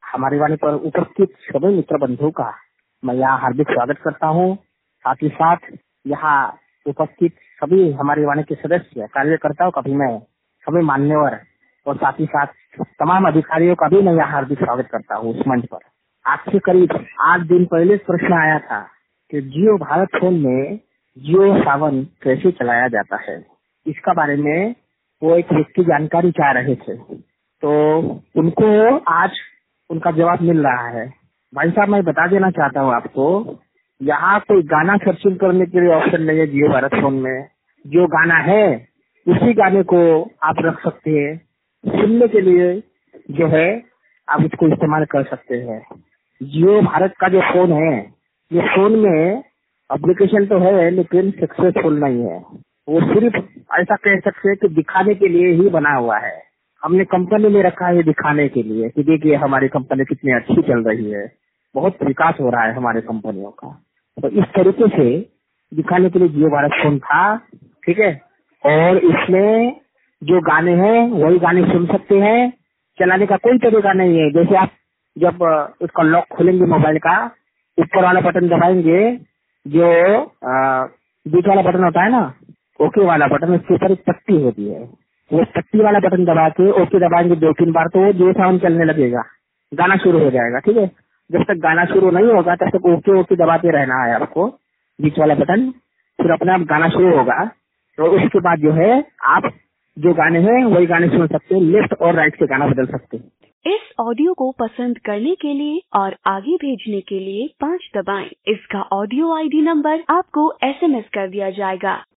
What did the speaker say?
हमारी वाणी पर उपस्थित सभी मित्र बंधुओं का मैं यहाँ हार्दिक स्वागत करता हूँ। साथ ही साथ यहाँ उपस्थित सभी हमारी वाणी के सदस्य कार्यकर्ताओं का भी मैं सभी मान्यवर और साथ ही साथ तमाम अधिकारियों का भी मैं यहाँ हार्दिक स्वागत करता हूँ उस मंच पर। आज से करीब 8 दिन पहले प्रश्न आया था कि जियो भारत फोन में जियो सावन कैसे चलाया जाता है। इसका बारे में वो एक व्यक्ति जानकारी चाह रहे थे, तो उनको आज उनका जवाब मिल रहा है। भाई साहब, मैं बता देना चाहता हूँ आपको, यहाँ कोई गाना सर्चिंग करने के लिए ऑप्शन नहीं है जियो भारत फोन में। जो गाना है उसी गाने को आप रख सकते हैं। सुनने के लिए जो है आप इसको इस्तेमाल कर सकते हैं। जियो भारत का जो फोन है, ये फोन में एप्लीकेशन तो है लेकिन सक्सेसफुल नहीं है। वो सिर्फ ऐसा कह सकते हैं कि दिखाने के लिए ही बना हुआ है। हमने कंपनी में रखा है दिखाने के लिए कि देखिए हमारी कंपनी कितनी अच्छी चल रही है, बहुत विकास हो रहा है हमारे कंपनियों का। तो इस तरीके से दिखाने के लिए जियो भारत फोन था, ठीक है। और इसमें जो गाने हैं वही गाने सुन सकते हैं। चलाने का कोई तरीका नहीं है। जैसे आप जब उसका लॉक खोलेंगे मोबाइल का, ऊपर वाला बटन दबाएंगे, जो बीच वाला बटन होता है ना, ओके वाला बटन, उसके ऊपर एक पट्टी होती है। वो पट्टी वाला बटन दबा के ओके दबाएंगे 2-3 बार तो वो जियो सावन चलने लगेगा, गाना शुरू हो जाएगा, ठीक है। जब तक गाना शुरू नहीं होगा तब तक ओके ओके दबाते रहना है आपको, बीच वाला बटन। फिर अपने आप गाना शुरू होगा, तो उसके बाद जो है आप जो गाने हैं वही गाने सुन सकते हैं। लेफ्ट और राइट से गाना बदल सकते हैं। इस ऑडियो को पसंद करने के लिए और आगे भेजने के लिए 5 दबाएं। इसका ऑडियो ID नंबर आपको SMS कर दिया जाएगा।